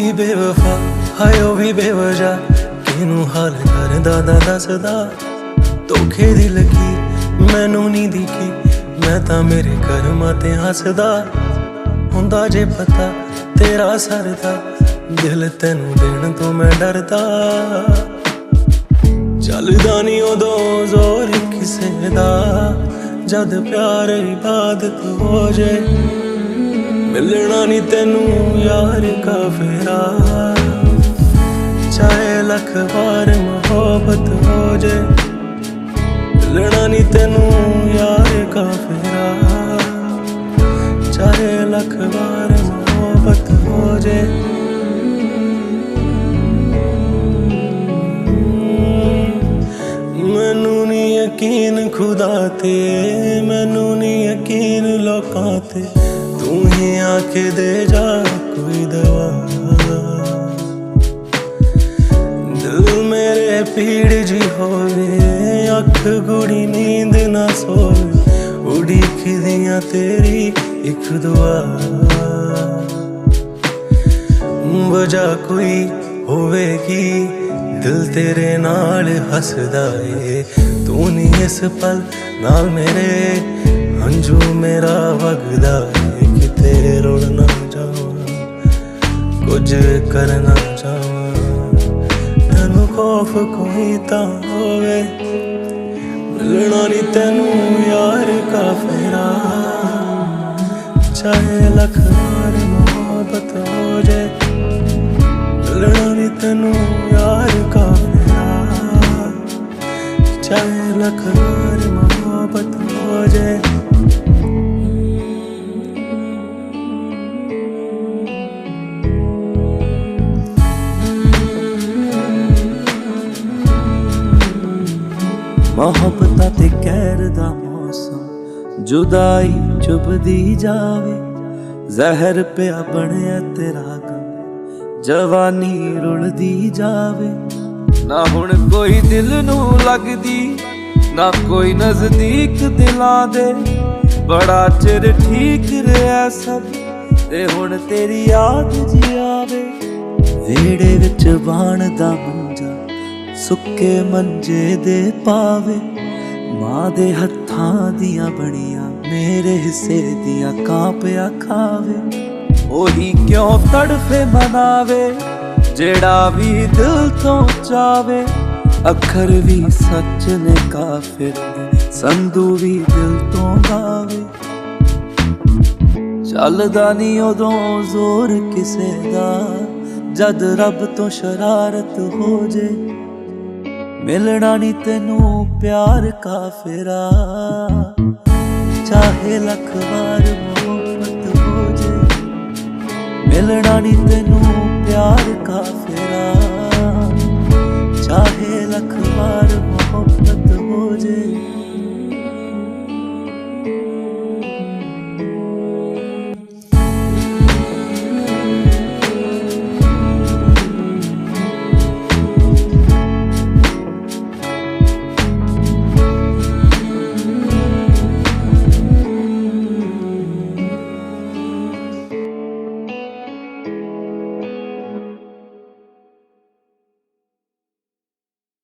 भी बेवफा हाय ओ भी बेवजह किनू हाल करदा दा दसदा धोखे दी लकीर मैनू नहीं दिखी मैं तां मेरे कर्मां ते हसदा हुंदा जे पता तेरा सरदा दिल तैनू देण तो मैं डरदा चलदा नहीं उदों जोर किसे दा जद प्यार इबादत हो जाए मिलना नहीं तेनू यार का फेरा चाहे लख बार मोहब्बत हो जाए मिलना नहीं तेनू यार का फेरा चाहे लख बार मोहब्बत हो जाए मैनू नहीं यकीन खुदा ते मैनू नहीं यकीन लोकां ते तू ही आके दे जा कोई दवा दिल मेरे पीड़ जी होवे अख गुड़ी नींद ना सोवे उड़ीक दियां तेरी एक दुआ वजह कोई होवेगी दिल तेरे नाल हसदा ए तू नहीं इस पल नाल मेरे हंजू मेरा वगदा ए किते रुड़ ना जावां कुछ करना चाहां तैनू खौफ कोई तां होवे मिलना नहीं तैनू यार का फेरा चाहे लख बार मोहब्बत हो जाए मिलना नहीं तैनू यार का फेरा चाहे लख बार मोहब्बत हो जाए मोहब्बत ते कहर दा मौसम जुदाई चुभदी जावे जहर पिया बनया तेरा गम जवानी रुलदी जावे ना हुण कोई दिल नू लगदी ना कोई नजदीक दिलां दे बड़ा चिर ठीक रहा सब ते हुण तेरी याद जी आवे वेड़े विच बाण दा मंजा सुक्के मंजे दे पावे मां दे हत्थां दियां बणियां मेरे हिस्से दियां कांपिया खावे ओही क्यों तड़फे मनावे जेड़ा भी दिल तो चावे अखर भी सच ने काफिर संधू भी दिल तो गावे चलदा नहीं उदों जोर किसे दा जद रब तो शरारत हो जे मिलना नहीं तेनू प्यार का फेरा चाहे लख बार मोहब्बत हो जाए मिलना नहीं तेनू प्यार का फेरा